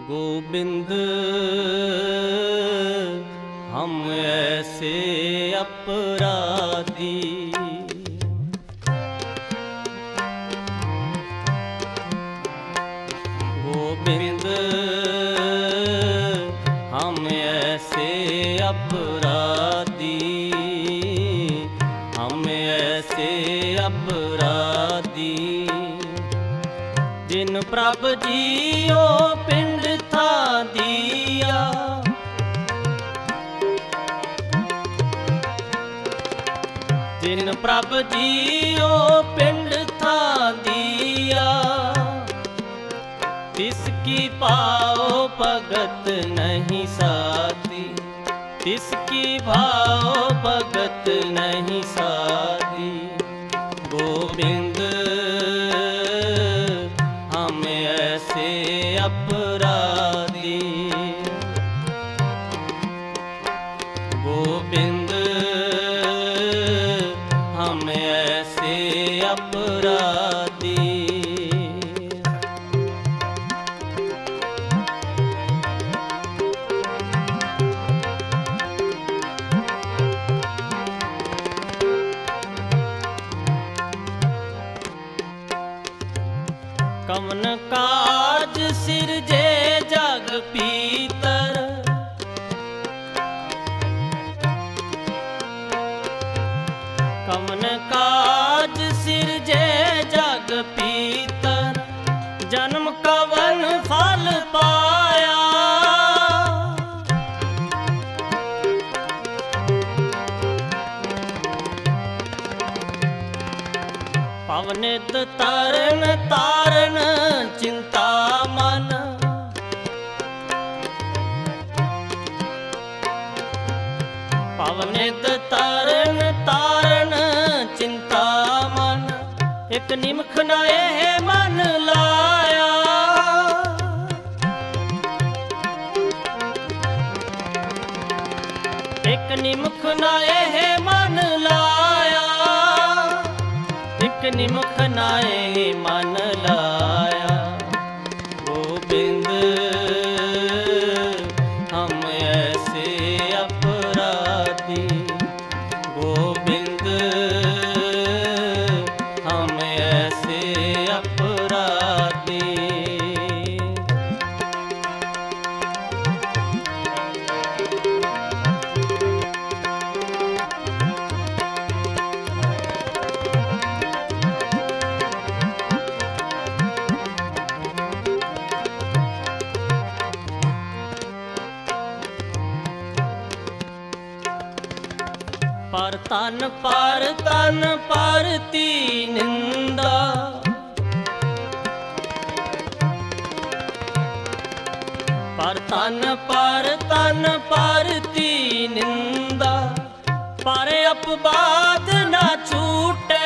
गोविंद हम ऐसे अपराधी, गोविंद हम ऐसे अपराधी, हम ऐसे अपराधी, जिन प्रभ जियो पिंड था दिया, जिन प्रभ जियो पिंड था दिया, तिसकी पाओ भगत नहीं साधी, तिसकी भाओ भगत नहीं साधी। गोविंद हम ऐसे अपराधी, गोविंद हम ऐसे अपराधी। कवन काज सिरजे जग पीतर, कवन काज सिरजे जग पीतर, जन्म कवन फल पाया, पवनित तरन तारन चिंता मन, पवनित तरन तारन चिंता मन, एक निमख नाए मन लाया, एक निमख नाए मन लाया, एक निमख नाए मन लाया। गोविंद हम ऐसे अपराधी, गोविंद हम ऐसे अपराधी। पर तन परती निंदा, पर तन परती निंदा, पर अपवाद न छूटे,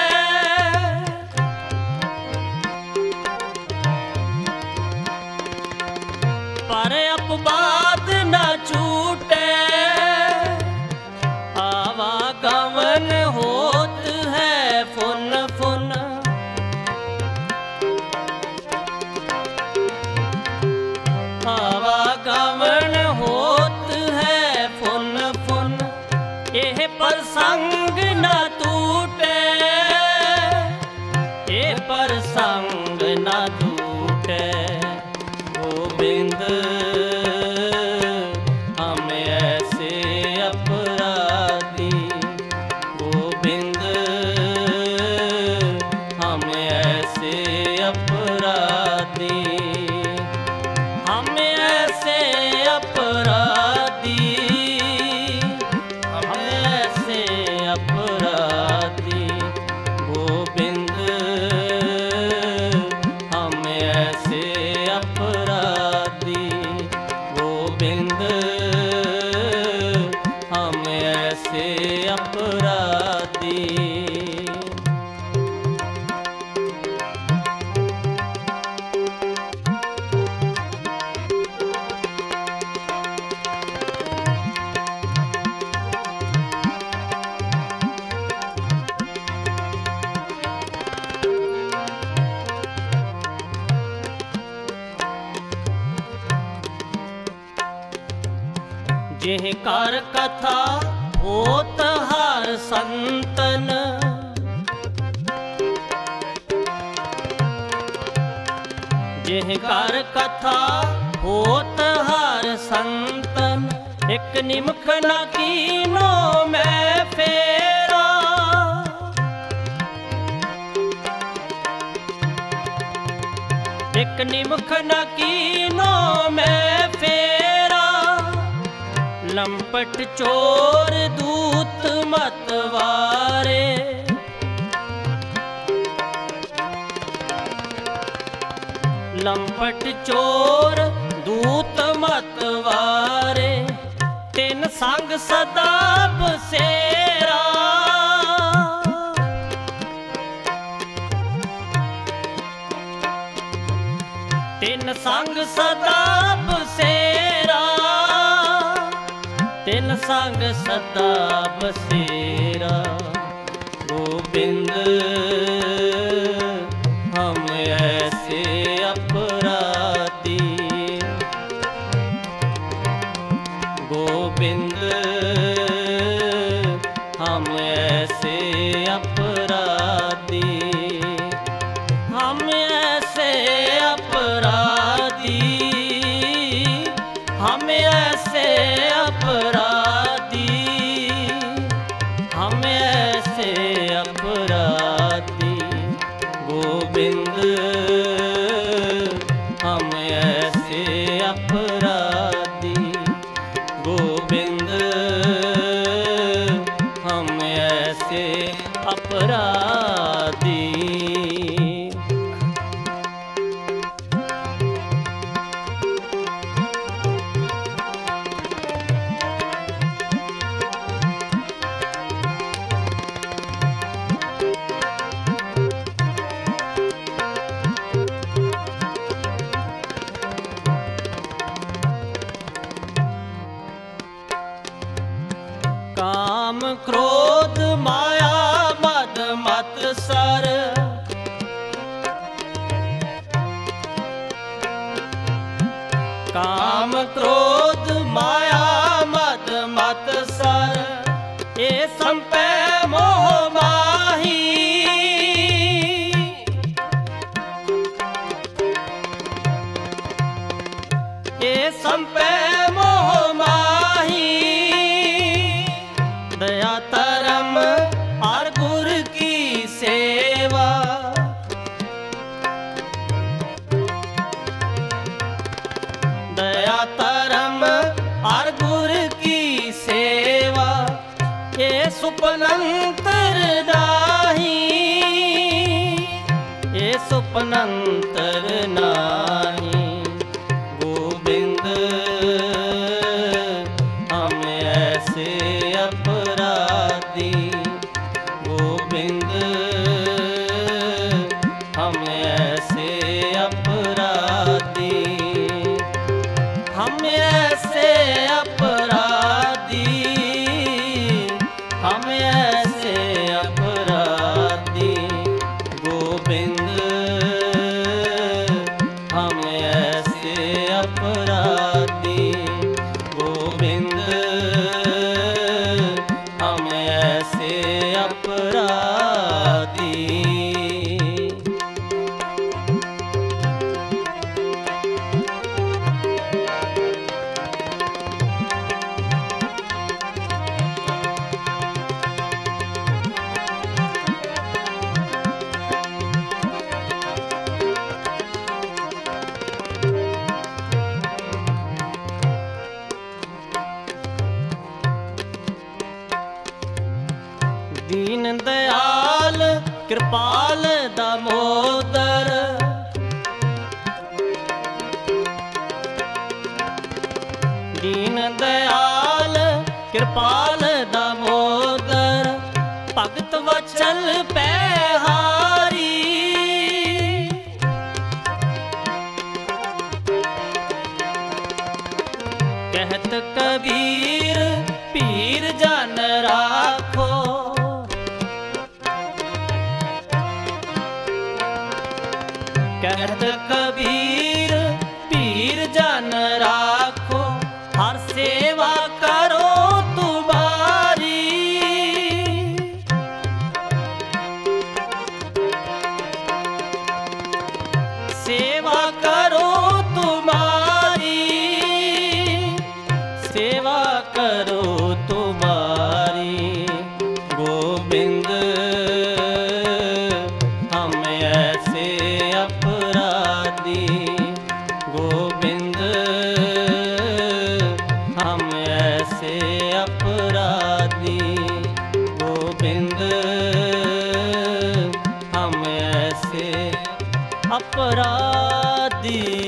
पर अपवाद न छूटे, आवागमन होत है फुन फुन, आवागमन होत है फुन फुन, एह प्रसंग न टूटे, एह प्रसंग न टूटे। गोविंद हम ऐसे अपराधी, गोविंद हम ऐसे अपराधी, हम ऐसे अपराधी, हम ऐसे अपराधी। गोविंद हम ਜਿਹ ਕਰ ਕਥਾ ਹੋਤ ਹਰ ਸੰਤਨ, ਜਿਹ ਕਰ ਕਥਾ ਹੋਤ ਹਰ ਸੰਤਨ, ਇਕ ਨਿਮਖ ਨ ਕੀਨੋ ਮੈਂ ਫੇਰਾ। ਇਕ ਨਿਮਖ ਨ ਕੀਨੋ ਮੈਂ ਫੇਰਾ, ਲੰਪਟ ਚੋਰ ਦੂਤ ਮਤਵਾਰੇ। ਲੰਪਟ ਚੋਰ ਦੂਤ ਮਤਵਾਰੇ, ਤਿਨ ਸੰਗ ਸਦਾ ਬਸੇਰਾ। ਤਿਨ ਸੰਗ ਸਦਾ ਬਸੇਰਾ, ਤਿਨ ਸੰਗ ਸਦਾ ਬਸੇਰਾ। ਗੋਬਿੰਦ ਹਮ ਐਸੇ अपराधी, गोविंद हम ऐसे अपराधी, हम ऐसे अपराधी, हम ऐसे अपराधी, हम ऐसे अपराधी। गोविंद हम ऐसे अपराधी, गोविंद हम ऐसे अपराधी। काम क्रोध माया मद मत सर, काम क्रोध माया मद मत सर, ये संपै मोह माही। ये संपै मोह माही, दया धर्म और गुर की सेवा। दया धर्म और गुर की सेवा, ये सुपनंतर नाही, ये सुपनंतर नाही। गोविंद हम ऐसे अपराधी, गोविंद हम ऐसे अपराधी, हम ऐसे अपराधी, हम ऐसे अपराधी। गोविंद हम ऐसे अपराधी, गोविंद हम ऐसे अपराधी। दीन दयाल कृपाल दामोदर, दीन दयाल कृपाल दामोदर, भगत वचल पैहारी। कहत कबीर पीर जन राखो, कहत कबीर पीर जन राखो, हर सेवा कर गोविंद हम ऐसे अपराधी, गोविंद हम ऐसे अपराधी, गोविंद हम ऐसे अपराधी।